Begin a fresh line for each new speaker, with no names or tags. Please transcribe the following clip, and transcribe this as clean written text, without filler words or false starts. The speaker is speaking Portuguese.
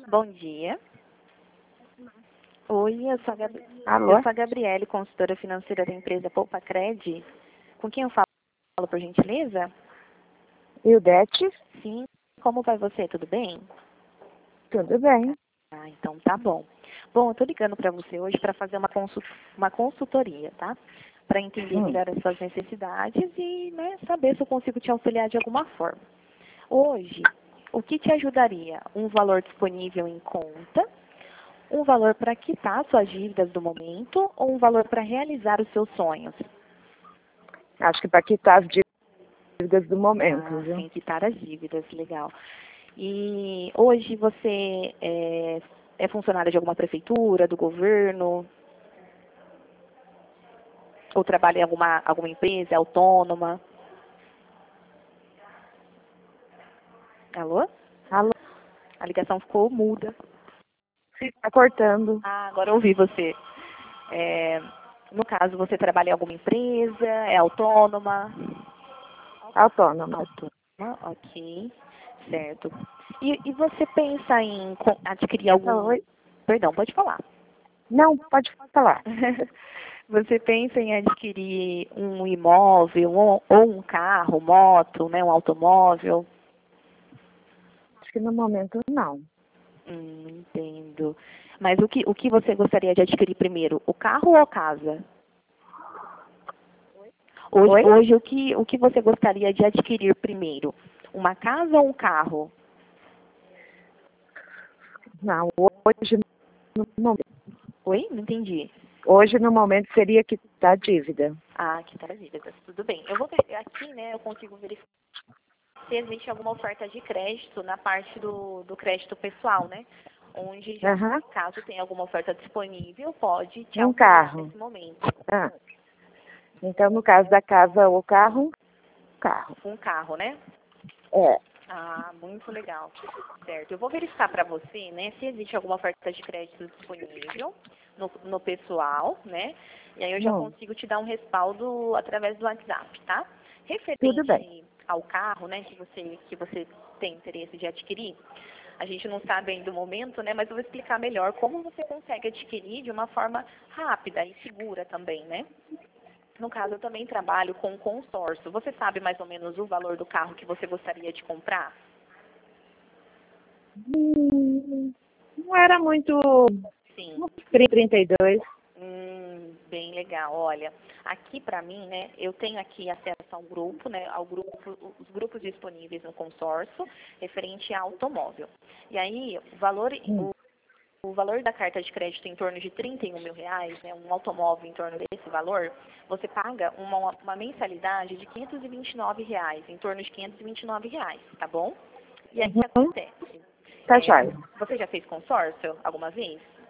Bom dia. Oi,
Alô?
eu sou a Gabriele, consultora financeira da empresa Poupa Cred. Com quem eu falo, por gentileza?
Ildete?
Sim. Como vai você? Tudo bem?
Tudo bem.
Ah, então tá bom. Bom, eu tô ligando para você hoje para fazer uma consultoria, tá? Para entender melhor as suas necessidades e, né, saber se eu consigo te auxiliar de alguma forma. Hoje, o que te ajudaria? Um valor disponível em conta, um valor para quitar suas dívidas do momento ou um valor para realizar os seus sonhos?
Acho que para quitar as dívidas do momento, viu?
Sim, quitar as dívidas, legal. E hoje você é funcionário de alguma prefeitura, do governo? Ou trabalha em alguma empresa, é autônoma? Alô?
Alô?
A ligação ficou muda.
Está cortando.
Ah, agora eu ouvi você. É, no caso, você trabalha em alguma empresa, é autônoma?
Autônoma.
Autônoma, ok, certo. E você pensa em adquirir algum...
Oi?
Perdão, pode falar.
Não, pode falar.
Você pensa em adquirir um imóvel ou um carro, moto, né, um automóvel?
Acho que no momento não.
Entendo. Mas o que você gostaria de adquirir primeiro, o carro ou a casa?
Oi?
Hoje o que você gostaria de adquirir primeiro? Uma casa ou um carro?
Não,
Oi? Não entendi.
hoje no momento seria quitar a dívida.
Ah, aqui tá a dívidas. Tudo bem. Eu vou aqui, né, eu consigo verificar se existe alguma oferta de crédito na parte do crédito pessoal, né? Onde, já,
Aham.
caso tenha alguma oferta disponível, pode te
Um
auxiliar
carro.
nesse momento.
Ah, então, no caso da casa ou carro, um carro.
Um carro, né?
É.
Ah, muito legal. Certo. Eu vou verificar para você, né, se existe alguma oferta de crédito disponível no pessoal, né? E aí eu já consigo te dar um respaldo através do WhatsApp, tá?
Tudo bem.
Referente ao carro, né, que você tem interesse de adquirir, a gente não sabe ainda o momento, né, mas eu vou explicar melhor como você consegue adquirir de uma forma rápida e segura também, né? No caso, eu também trabalho com consórcio. Você sabe mais ou menos o valor do carro que você gostaria de comprar?
Não era muito.
Sim.
32.
Bem legal. Olha, aqui para mim, né, eu tenho aqui acesso a um grupo, né, os grupos disponíveis no consórcio referente a automóvel. E aí, o valor da carta de crédito em torno de R$ 31.000, né, um automóvel em torno desse valor, você paga uma mensalidade de R$ 529, em torno de R$ 529, tá bom? E aí o que acontece?
Tá joia.
Você já fez consórcio alguma vez?